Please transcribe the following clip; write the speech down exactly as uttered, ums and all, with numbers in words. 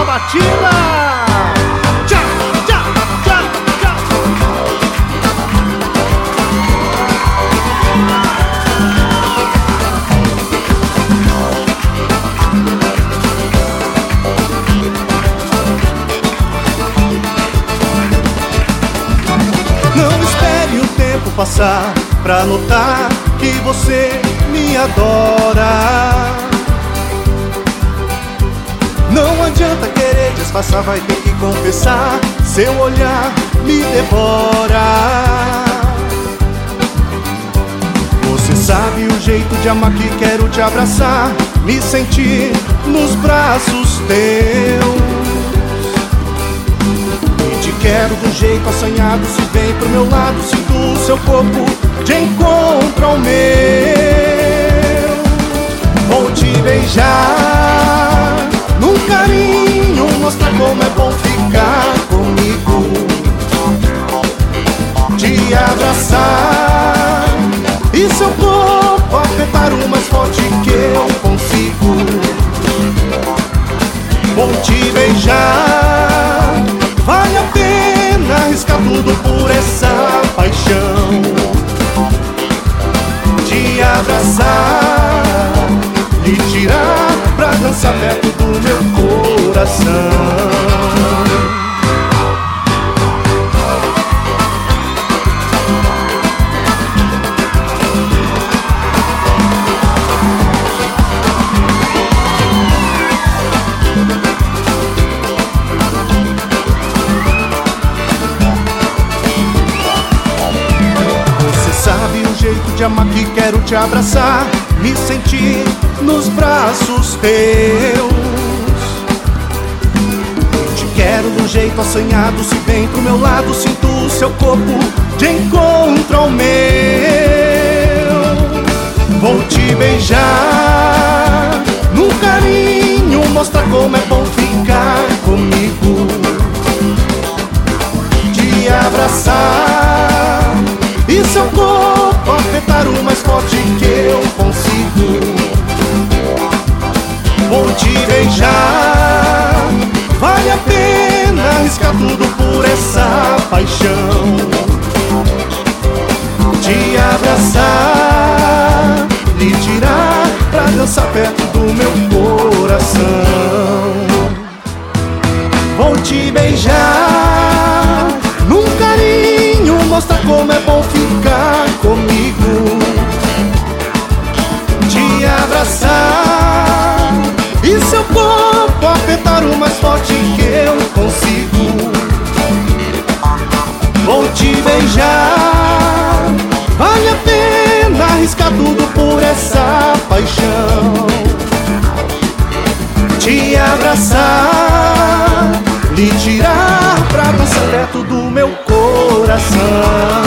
batida. Tchau, tchau, tchau, tchau. Não espere o tempo passar pra notar que você me adora. Não adianta querer disfarçar, vai ter que confessar. Seu olhar me devora. Você sabe o jeito de amar que quero te abraçar, me sentir nos braços teus. E te quero do jeito assanhado, se vem pro meu lado, sinto o seu corpo de encontro ao meu. Vou te beijar num carinho, mostrar como é bom ficar comigo. Te abraçar e seu corpo apertar o mais forte que eu consigo. Vou te beijar, vale a pena arriscar tudo por essa paixão. Te abraçar, lhe tirar pra dançar perto do meu coração. Você sabe o jeito de amar que quero te abraçar, me sentir nos braços teus. Te quero do jeito assanhado, se vem pro meu lado, sinto o seu corpo de encontro ao meu. Vou te beijar num carinho, mostrar como é bom ficar comigo. Te abraçar e seu corpo apertar o mais forte que eu consigo. Vou te beijar, vale a pena arriscar tudo por essa paixão. Te abraçar, lhe tirar pra dançar perto do meu coração. Vou te beijar num carinho, mostrar como é bom ficar comigo. Te abraçar e seu corpo apertar o mais forte que eu consigo. Vou te beijar, vale a pena arriscar tudo por essa paixão. Te abraçar, lhe tirar pra dançar perto do meu coração.